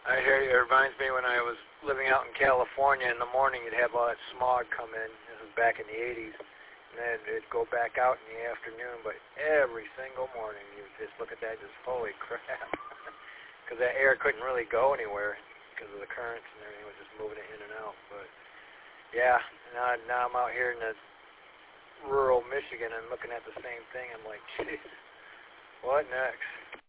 I hear you. It reminds me when I was living out in California. In the morning, you'd have all that smog come in. This was back in the 80s. And then it'd go back out in the afternoon. But every single morning, you would just look at that, just holy crap. Because that air couldn't really go anywhere because of the currents and everything was just moving it in and out. But, yeah, now I'm out here in the rural Michigan and looking at the same thing. I'm like, jeez, what next?